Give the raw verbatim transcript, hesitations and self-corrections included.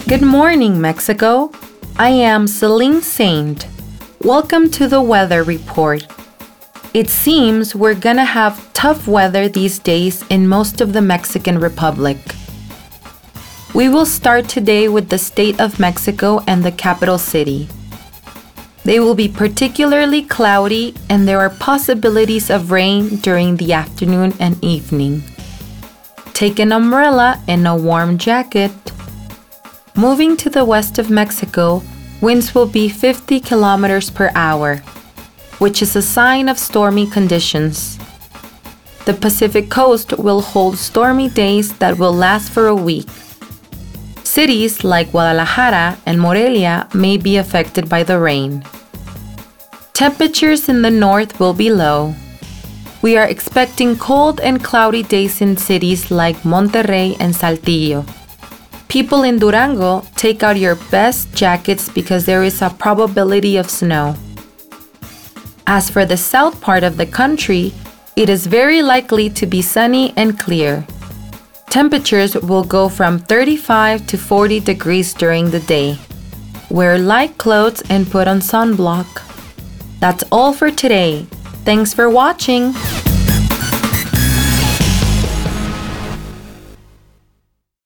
Good morning, Mexico. I am Celine Saint. Welcome to the weather report. It seems we're gonna have tough weather these days in most of the Mexican Republic. We will start today with the state of Mexico and the capital city. They will be particularly cloudy and there are possibilities of rain during the afternoon and evening. Take an umbrella and a warm jacket. Moving to the west of Mexico, winds will be fifty kilometers per hour, which is a sign of stormy conditions. The Pacific coast will hold stormy days that will last for a week. Cities like Guadalajara and Morelia may be affected by the rain. Temperatures in the north will be low. We are expecting cold and cloudy days in cities like Monterrey and Saltillo. People in Durango, take out your best jackets because there is a probability of snow. As for the south part of the country, it is very likely to be sunny and clear. Temperatures will go from thirty-five to forty degrees during the day. Wear light clothes and put on sunblock. That's all for today. Thanks for watching.